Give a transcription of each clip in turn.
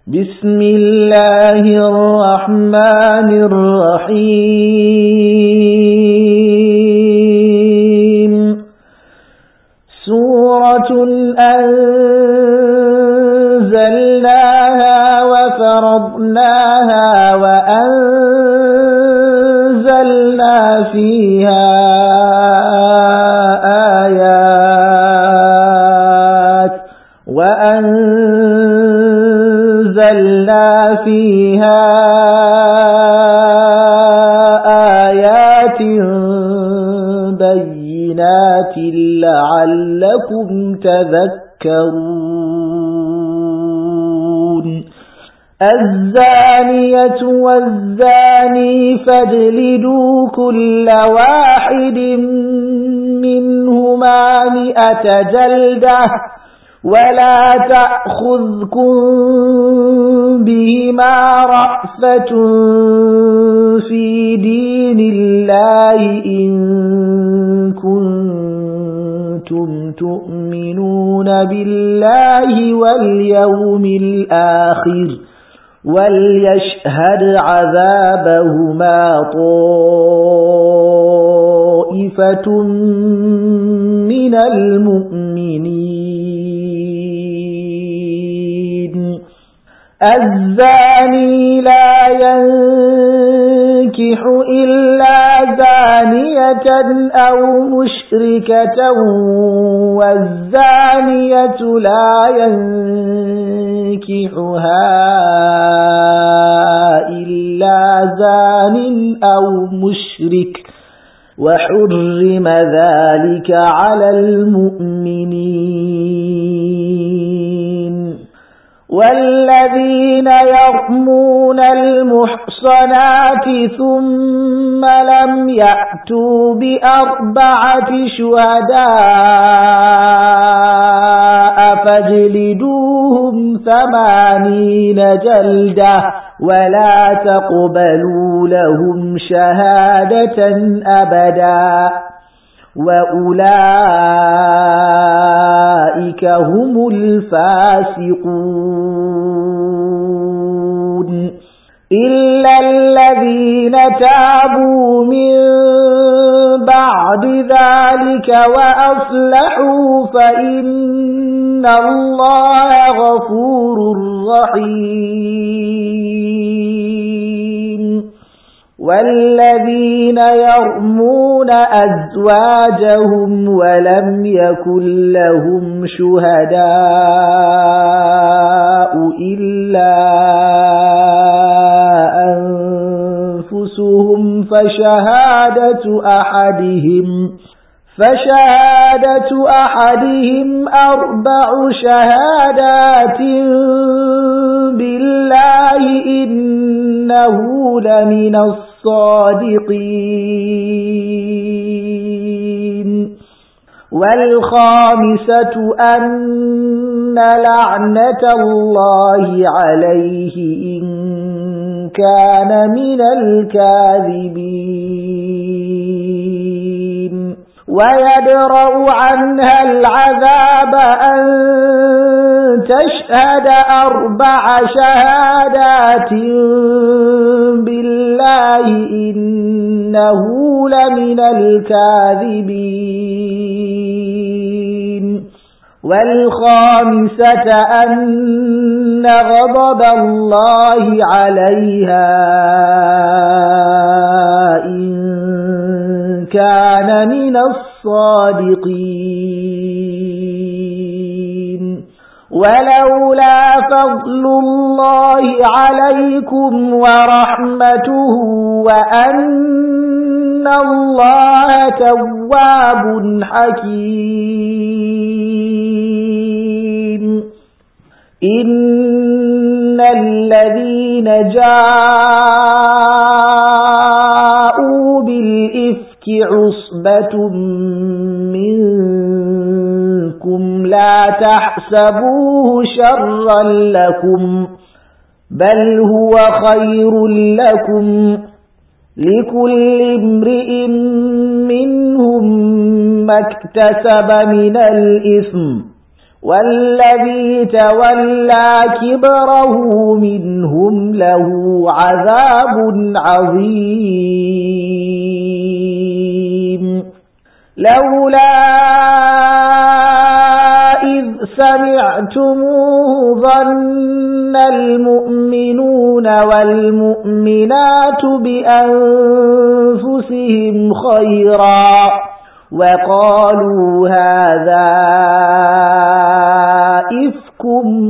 بسم الله الرحمن الرحيم سورة أنزلناها وفرضناها وأنزلنا فيها آيات بينات لعلكم تذكرون الزانية والزاني فاجلدوا كل واحد منهما 100 جلدة ولا تأخذكم بهما رأفة في دين الله إن كنتم تؤمنون بالله واليوم الآخر وليشهد عذابهما طائفة من المؤمنين الزاني لا ينكح إلا زانية أو مشركة والزانية لا ينكحها إلا زان أو مشرك وحرم ذلك على المؤمنين والذين يرمون المحصنات ثم لم يأتوا ب4 شهداء فاجلدوهم 80 جلدة ولا تقبلوا لهم شهادة أبدا وأولئك هم الفاسقون إلا الذين تابوا من بعد ذلك وأصلحوا فإن الله غفور رحيم والذين يرمون أزواجهم ولم يكن لهم شهداء إلا أنفسهم فشهادة أحدهم 4 شهادات بالله إنه لمن الصادقين والخامسة أن لعنة الله عليه إن كان من الكاذبين ويدرأ عنها العذاب أن تشهد 4 شهادات بالله إنه لمن الكاذبين والخامسة أن غضب الله عليها إن كان من الصادقين ولولا فضل الله عليكم ورحمته وأن الله تواب حكيم إن الذين جاءوا بالإفك عصبة منكم لا تحسبوه شرا لكم بل هو خير لكم لكل امرئ منهم ما اكتسب من الإثم والذي تولى كبره منهم له عذاب عظيم لولا إذ سمعتموه ظن المؤمنون والمؤمنات بأنفسهم خيرا وقالوا هذا إفك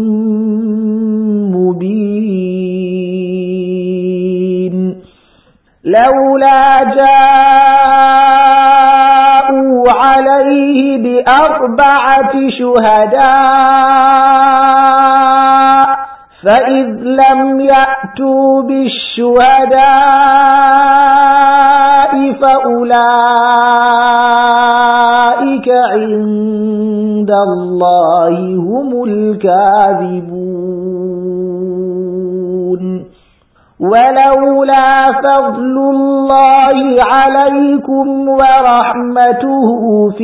مبين لولا جاءوا عليه بأربعة شهداء فإذ لم يأتوا بالشهداء فأولئك عند الله هم الكاذبون ولولا فضل الله عليكم ورحمته في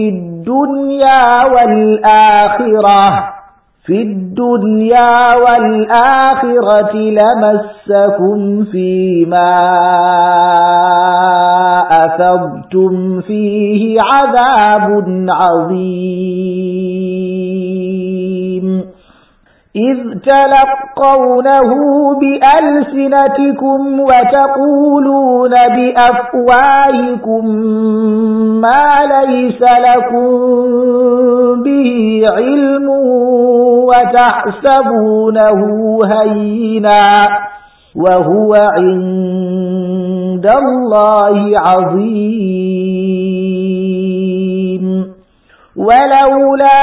الدنيا والآخرة لمسكم فيما أفضتم فيه عذاب عظيم إذ تلقونه بألسنتكم وتقولون بأفواهكم ما ليس لكم به علم وتحسبونه هينا وهو عند الله عظيم ولولا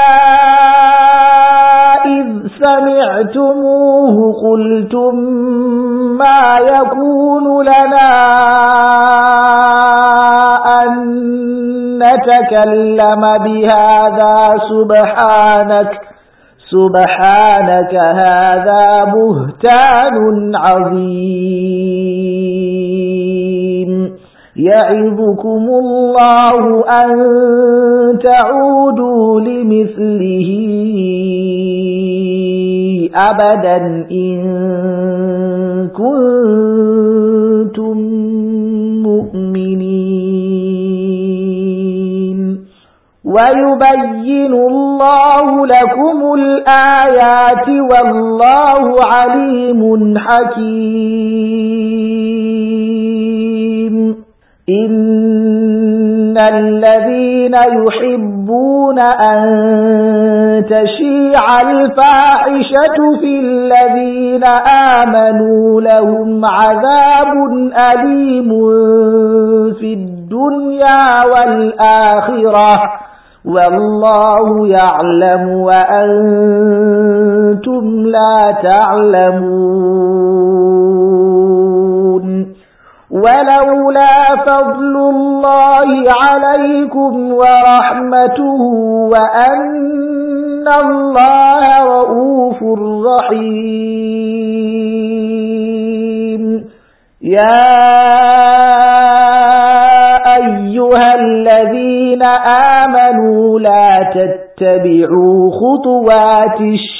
إذ سمعتموه قلتم ما يكون لنا أن نتكلم بهذا سبحانك هذا بهتان عظيم يعظكم الله أن تعودوا لمثله أبدا إن كنتم مؤمنين ويبين الله لكم الآيات والله عليم حكيم إن الذين يحبون أن تشيع الفاحشة في الذين آمنوا لهم عذاب أليم في الدنيا والآخرة والله يعلم وأنتم لا تعلمون ولولا فضل الله عليكم ورحمته وأن الله رؤوف رحيم يا أيها الذين آمنوا لا تتبعوا خطوات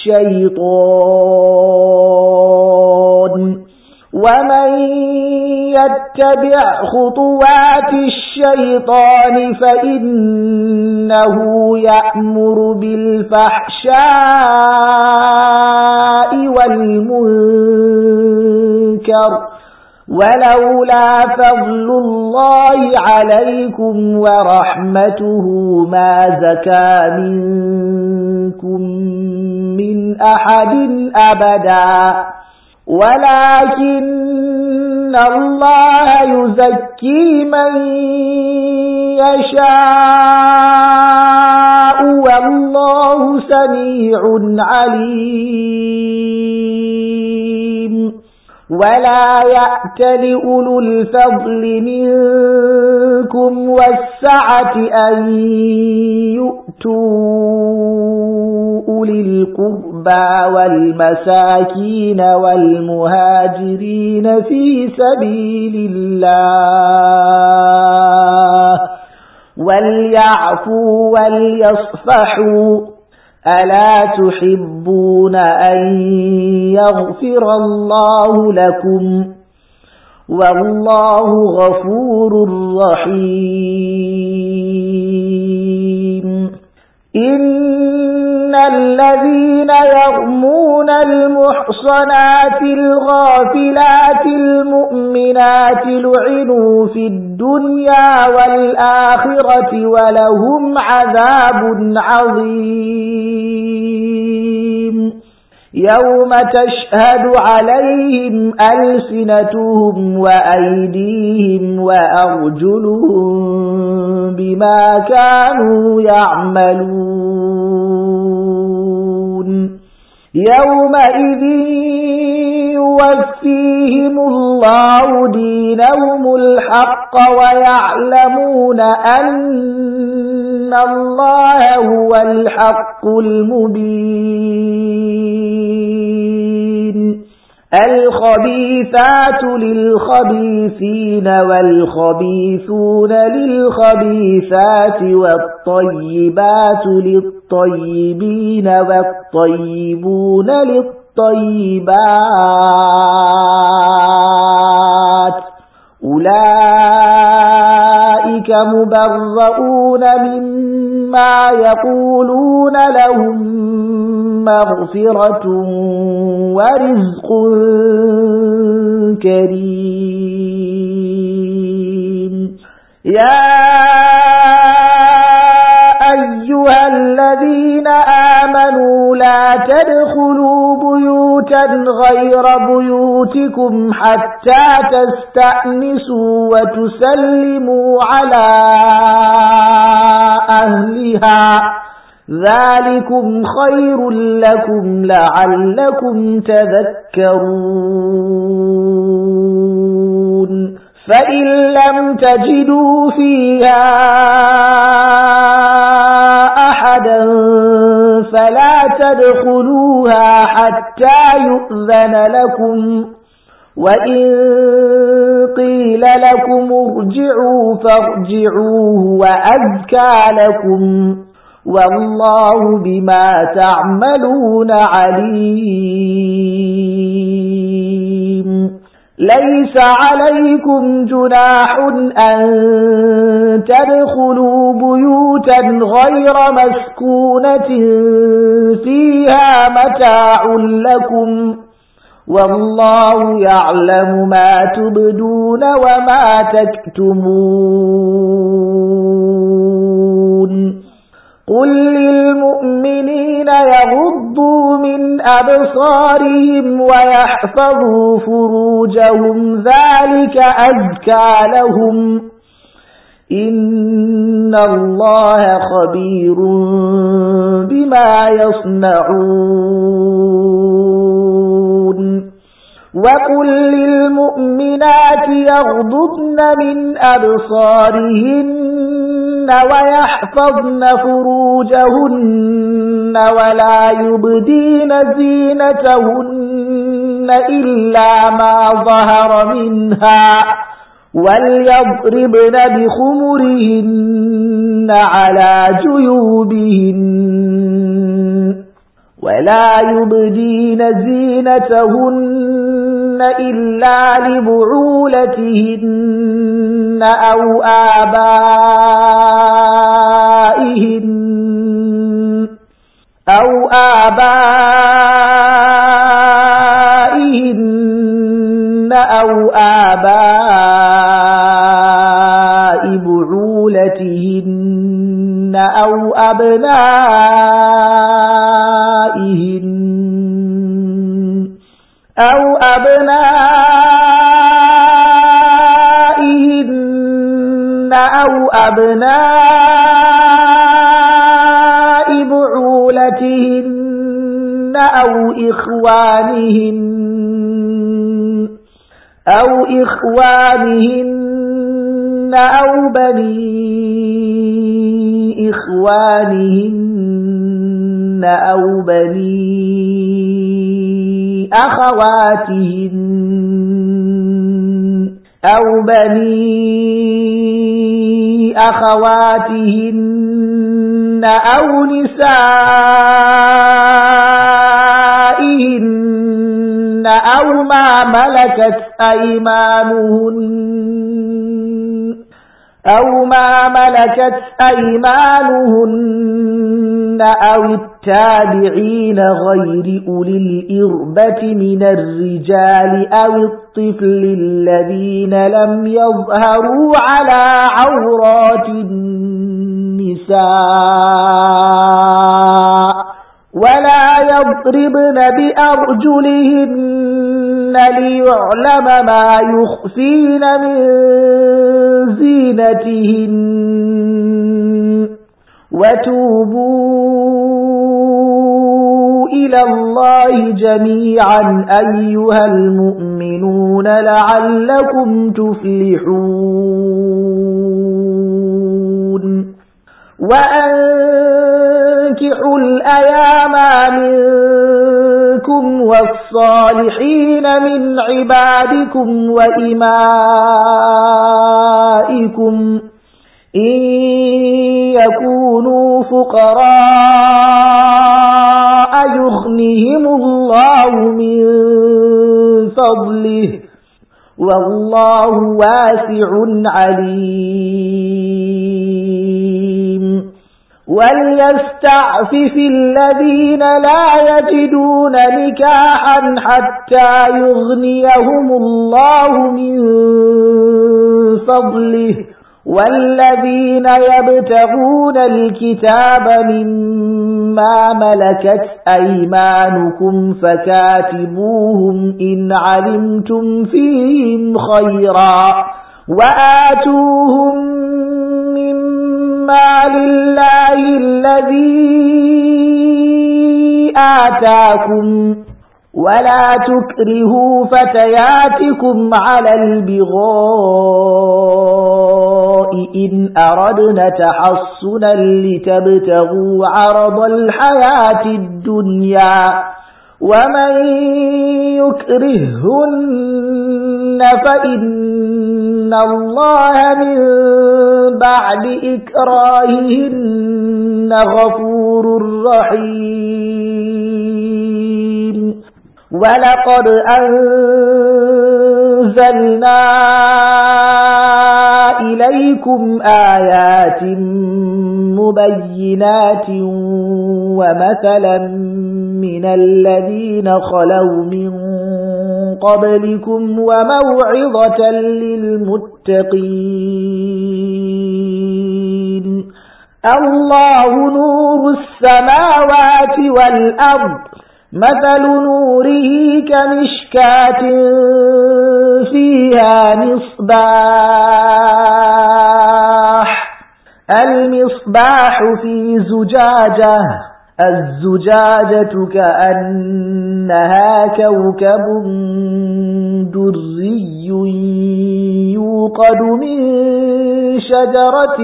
الشيطان ومن يتبع خطوات الشيطان فإنه يأمر بالفحشاء والمنكر ولولا فضل الله عليكم ورحمته ما زكى منكم من أحد أبدا ولكن الله يزكي من يشاء والله سميع عليم ولا يأتل أولو الفضل منكم والسعة أن يؤتوا أولي القربى والمساكين والمهاجرين في سبيل الله وليعفوا وليصفحوا ألا تحبون أن يغفر الله لكم والله غفور رحيم إن الذين يرمون المحصنات الغافلات المؤمنات لعنوا في الدنيا والآخرة ولهم عذاب عظيم يوم تشهد عليهم ألسنتهم وأيديهم وأرجلهم بما كانوا يعملون يومئذ يوفيهم الله دينهم الحق ويعلمون أن الله هو الحق المبين الخبيثات للخبيثين والخبيثون للخبيثات والطيبات للطيبين والطيبون للطيبات أولئك مبرؤون مما يقولون لهم مغفرة ورزق كريم يا أيها الذين آمنوا لا تدخلوا بيوتا غير بيوتكم حتى تستأنسوا وتسلموا على أهلها ذلكم خير لكم لعلكم تذكرون فإن لم تجدوا فيها أحدا فلا تدخلوها حتى يؤذن لكم وإن قيل لكم ارجعوا فارجعوا وأزكى لكم والله بما تعملون عليم ليس عليكم جناح أن تدخلوا بيوتا غير مسكونة فيها متاع لكم والله يعلم ما تبدون وما تكتمون قل للمؤمنين يغضوا من أبصارهم ويحفظوا فروجهم ذلك أزكى لهم إن الله خبير بما يصنعون وقل للمؤمنات يغضضن من أبصارهن ويحفظن فروجهن ولا يبدين زينتهن إلا ما ظهر منها وليضربن بخمرهن على جيوبهن ولا يبدين زينتهن إلا لبعولتهن أو آبائهن أو آباء بعولتهن أو أبناء بعولتهن أو إخوانهن أو بني إخوانهن أو بني أخواتهن أو نسائهن أو ما ملكت أيمانهن أو التابعين غير أولي الإربة من الرجال أو الطفل الذين لم يظهروا على عورات النساء ولا يضربن بأرجلهن ليعلم ما يخفين من زينتهن وتوبوا إلى الله جميعا أيها المؤمنون لعلكم تفلحون وأنكحوا الأيام منكم والصالحين من عبادكم وإمائكم إن يكونوا فقراء يغنهم الله من فضله والله واسع عليم وليستعفف الذين لا يجدون نكاحا حتى يغنيهم الله من فضله والذين يبتغون الكتاب مما ملكت أيمانكم فكاتبوهم إن علمتم فيهم خيرا وآتوهم مما لله الذي آتاكم ولا تكرهوا فتياتكم على البغاء إن أردنا تحصنا لتبتغوا عرض الحياة الدنيا ومن يكرهن فإن الله من بعد إكراههن غفور رحيم ولقد أنزلنا إليكم آيات مبينات ومثلا من الذين خلوا من قبلكم وموعظة للمتقين الله نور السماوات والأرض مثل نوره كمشكاة فيها مصباح المصباح في زجاجة الزجاجة كأنها كوكب دري يوقد من شجرة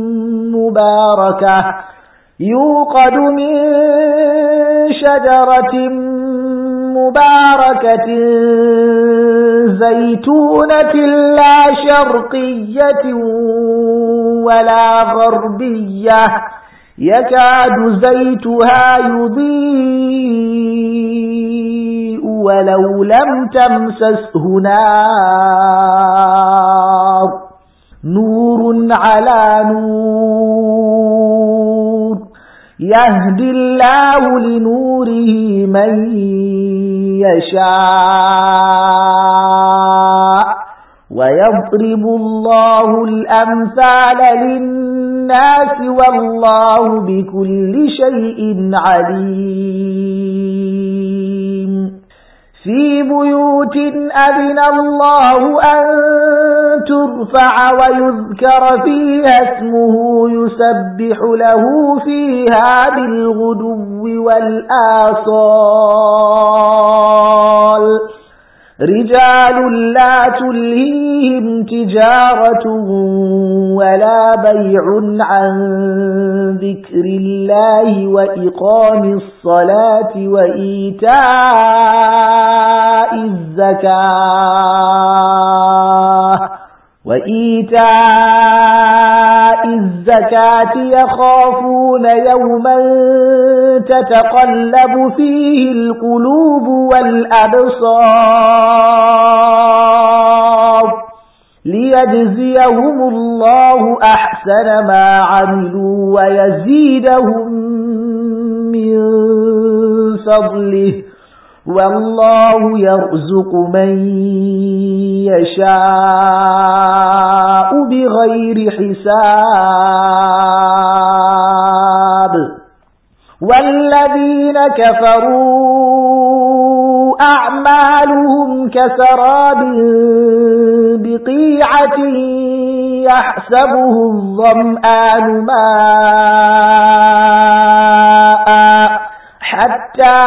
مباركة زيتونة لا شرقية ولا غربية يكاد زيتها يضيء ولو لم تمسسه نار نور على نور يهدي الله لنوره من يشاء ويضرب الله الأمثال للناس والله بكل شيء عليم في بيوت أذن الله أن ترفع ويذكر فيها اسمه يسبح له فيها بالغدو والآصال رجال لا تلهيهم تجارة ولا بيع عن ذكر الله وإقام الصلاة وإيتاء الزكاة وإيتاء الزكاة يخافون يوما تتقلب فيه القلوب والأبصار ليجزيهم الله أحسن ما عملوا ويزيدهم من فضله والله يرزق من يشاء بغير حساب والذين كفروا أعمالهم كسراب بقيعة يحسبه الظمآن ماء حتى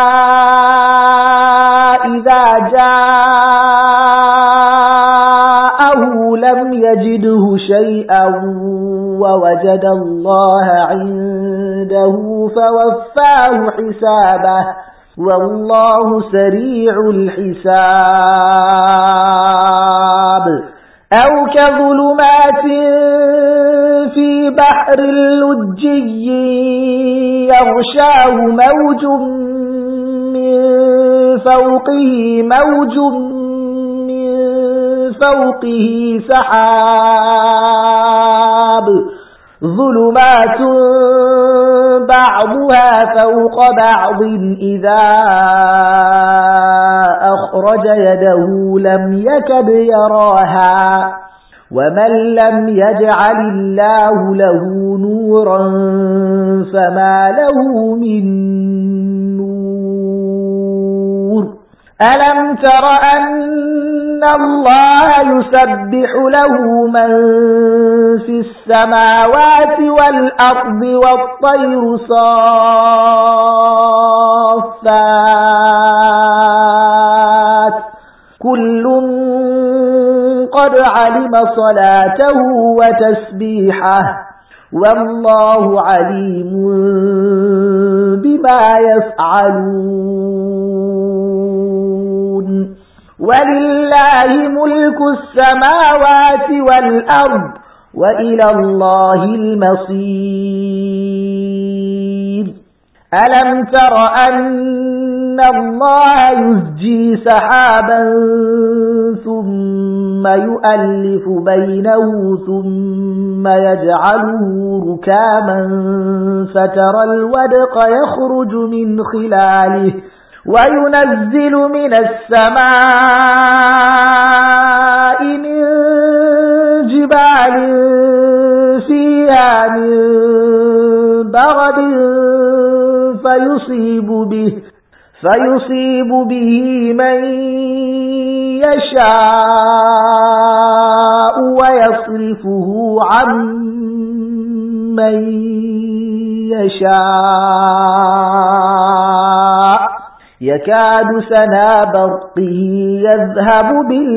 إذا جاءه لم يجده شيئا ووجد الله عنده فوفاه حسابه والله سريع الحساب أو كظلمات في بحر لجي يغشاه موج من فوقه موج من فوقه سحاب ظلمات بعضها فوق بعض إذا أخرج يده لم يكد يراها ومن لم يجعل الله له نورا فما له من نور ألم تر أن الله يسبح له من في السماوات والأرض والطير صافات كل قد علم صلاته وتسبيحه والله عليم بما يفعلون ولله ملك السماوات والأرض وإلى الله المصير ألم تر أن الله يزجي سحابا ثم يؤلف بينه ثم يجعله ركاما فترى الودق يخرج من خلاله وينزل من السماء من جبال فيها من برد فيصيب به من يشاء ويصرفه عن من يشاء يكاد سنا برقه يذهب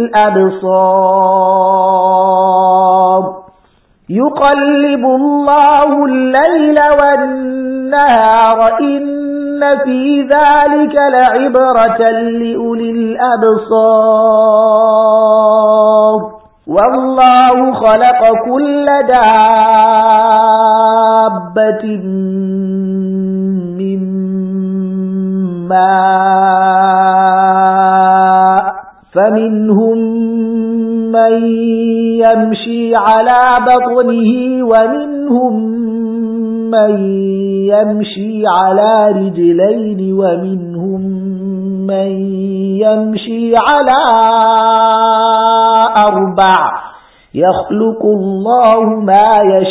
بالأبصار يقلب الله الليل والنهار إن في ذلك لعبرة لأولي الأبصار والله خلق كل دابة من ماء فمنهم من يمشي على بطنه ومنهم من يمشي على رجلين ومنهم من يمشي على أربع يخلق الله ما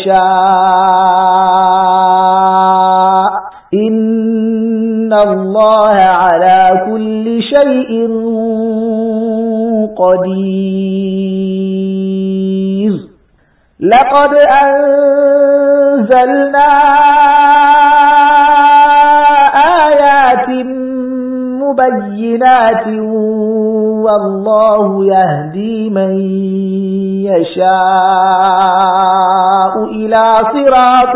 يشاء إن الله على كل شيء قدير لقد أنزلنا آيات مبينات والله يهدي من يشاء إلى صراط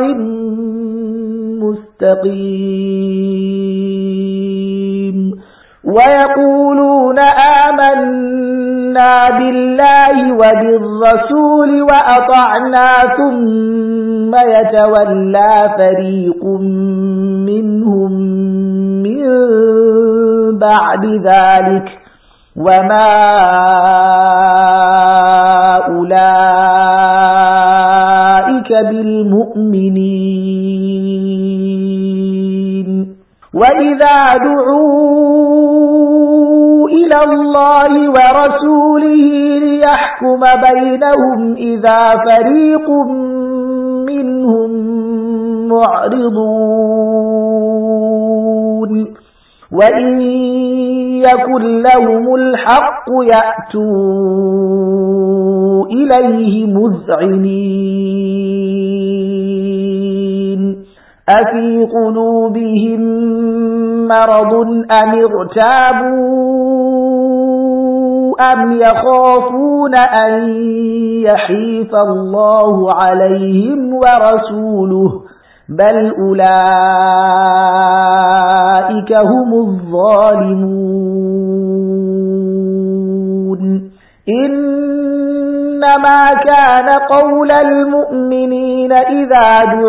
مستقيم ويقولون آمنا آمنا بالله وبالرسول وأطعنا ثم يتولى فريق منهم من بعد ذلك وما أولئك بالمؤمنين وإذا دعوا إلى الله ورسوله ليحكم بينهم إذا فريق منهم معرضون وإن يكن لهم الحق يأتوا إليه مذعنين أفي قلوبهم مرض أم ارتابوا أم يخافون أن يحيف الله عليهم ورسوله بل أولئك هم الظالمون إنما كان قول المؤمنين إذا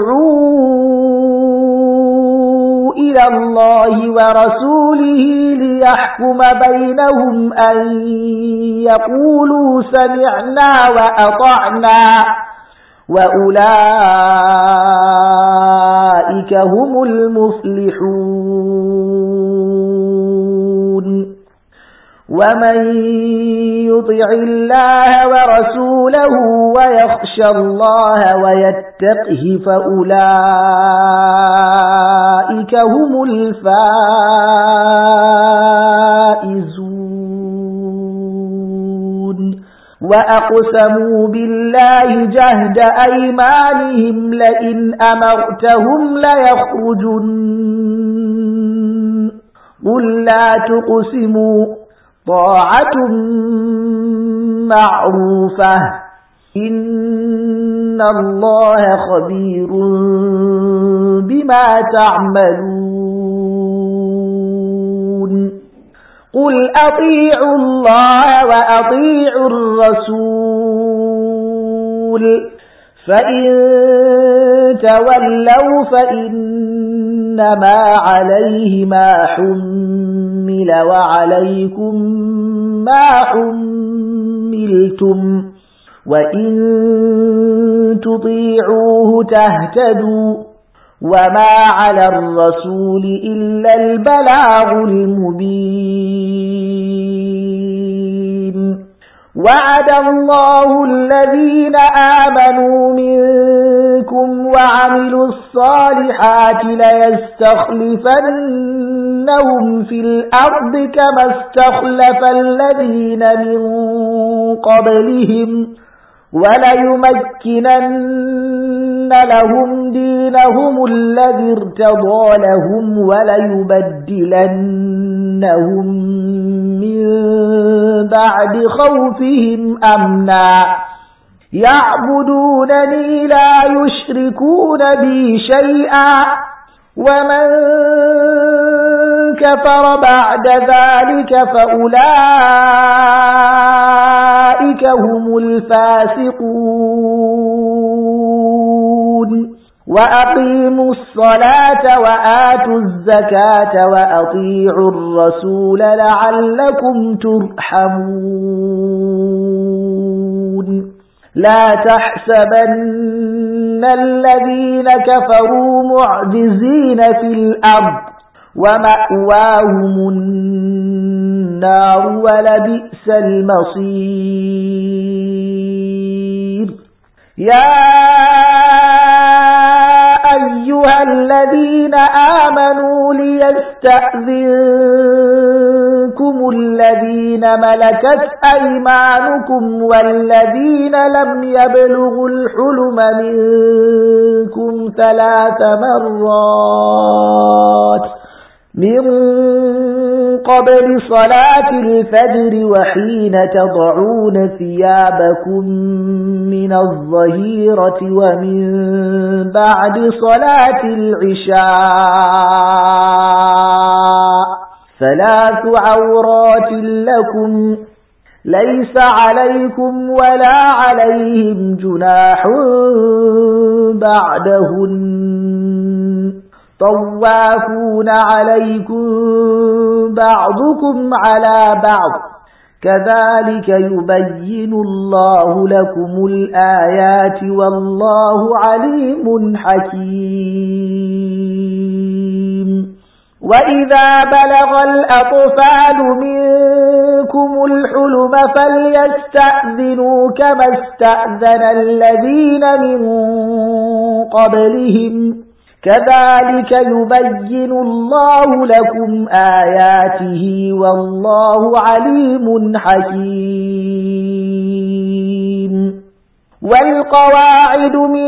دعوا إلى الله ورسوله ليحكم بينهم أن يقولوا سمعنا وأطعنا وأولئك هم المفلحون ومن يطع الله ورسوله ويخشى الله ويتقه فأولئك هم الفائزون وأقسموا بالله جهد أيمانهم لئن أمرتهم ليخرجن قل لا تقسموا طاعة معروفة إن الله خبير بما تعملون قل أطيعوا الله وأطيعوا الرسول فإن تولوا فإنما عليه ما حمل وعليكم ما حملتم وإن تطيعوه تهتدوا وما على الرسول إلا البلاغ المبين وعد الله الذين آمنوا منكم وعملوا الصالحات ليستخلفنهم في الأرض كما استخلف الذين من قبلهم وليمكنن لهم دينهم الذي ارتضى لهم وليبدلنهم من بعد خوفهم أمنا يعبدونني لا يشركون بي شيئا ومن كفر بعد ذلك فأولئك هم الفاسقون وأقيموا الصلاة وآتوا الزكاة وأطيعوا الرسول لعلكم ترحمون لا تحسبن الذين كفروا معجزين في الأرض ومأواهم النار ولبئس المصير يا أيها الذين آمنوا ليستأذنكم الذين ملكت أيمانكم والذين لم يبلغوا الحلم منكم 3 مرات من قبل صلاة الفجر وحين تضعون ثيابكم من الظهيرة ومن بعد صلاة العشاء 3 عورات لكم ليس عليكم ولا عليهم جناح بعدهن طوافون عليكم بعضكم على بعض كذلك يبين الله لكم الآيات والله عليم حكيم وإذا بلغ الأطفال منكم الحلم فليستأذنوا كما استأذن الذين من قبلهم كذلك يبين الله لكم آياته والله عليم حكيم والقواعد من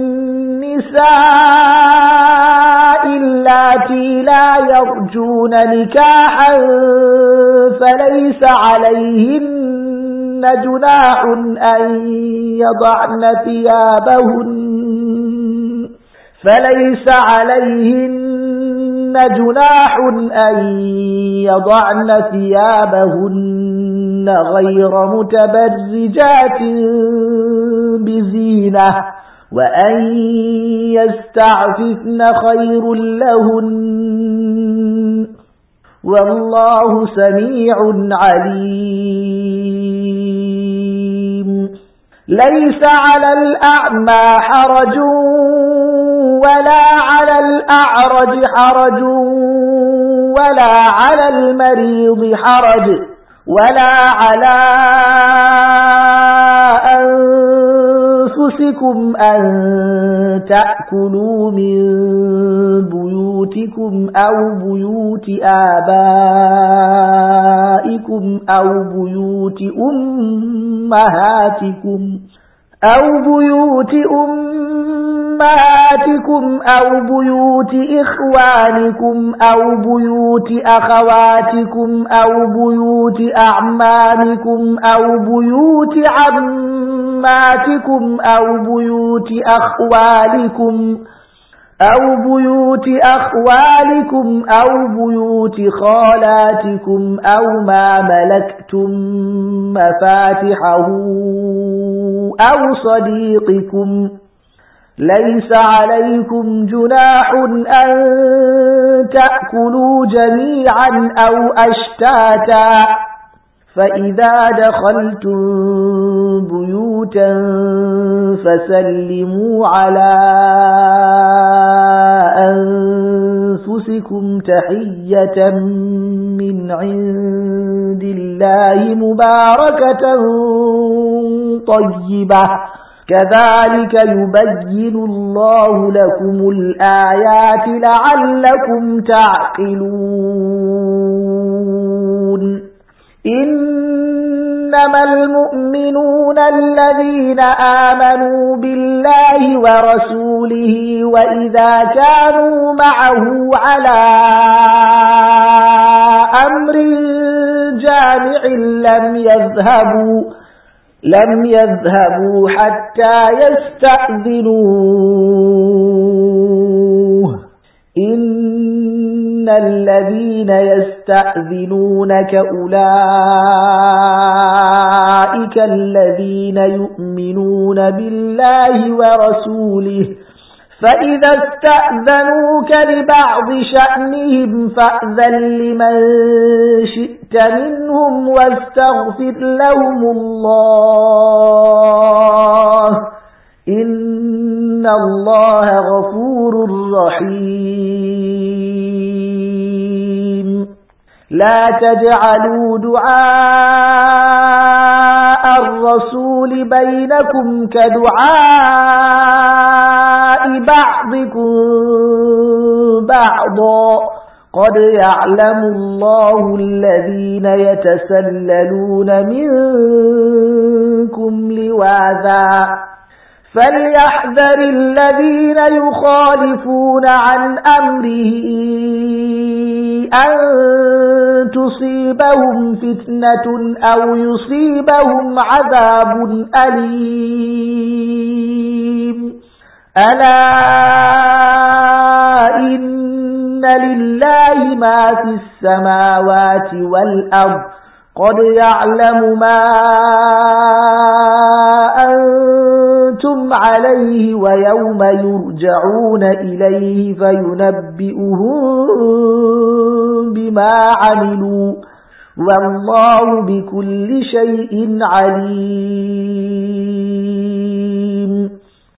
النساء اللاتي لا يرجون نكاحا فليس عليهن جناح أن يضعن ثيابهن غير متبرجات بزينة وأن يستعففن خير لهن والله سميع عليم ليس على الأعمى حرج ولا على الأعرج حرج ولا على المريض حرج ولا على أنفسكم أن تأكلوا من بيوتكم أو بيوت آبائكم أو بيوت أمهاتكم أو بيوت إخوانكم أو بيوت أخواتكم أو بيوت أعمامكم أو بيوت عماتكم أو بيوت أخوالكم أو بيوت خالاتكم أو ما ملكتم مفاتحه أو صديقكم ليس عليكم جناح أن تأكلوا جميعا أو أشتاتا فإذا دخلتم بيوتا فسلموا على أنفسكم تحية من عند الله مباركة طيبة كذلك يبين الله لكم الآيات لعلكم تعقلون إنما المؤمنون الذين آمنوا بالله ورسوله وإذا كانوا معه على أمر جامع لم يذهبوا حتى يستأذنوه إن الذين يستأذنونك أولئك الذين يؤمنون بالله ورسوله فإذا استأذنوك لبعض شأنهم فأذن لمن شئت منهم واستغفر لهم الله إن الله غفور رحيم لا تجعلوا دعاء الرسول بينكم كدعاء بعضكم بعضا قد يعلم الله الذين يتسللون منكم لواذا فليحذر الذين يخالفون عن أمره أن تصيبهم فتنة أو يصيبهم عذاب أليم ألا إن لله ما في السماوات والأرض قد يعلم ما أنتم عليه ويوم يرجعون إليه فينبئهم بما عملوا والله بكل شيء عليم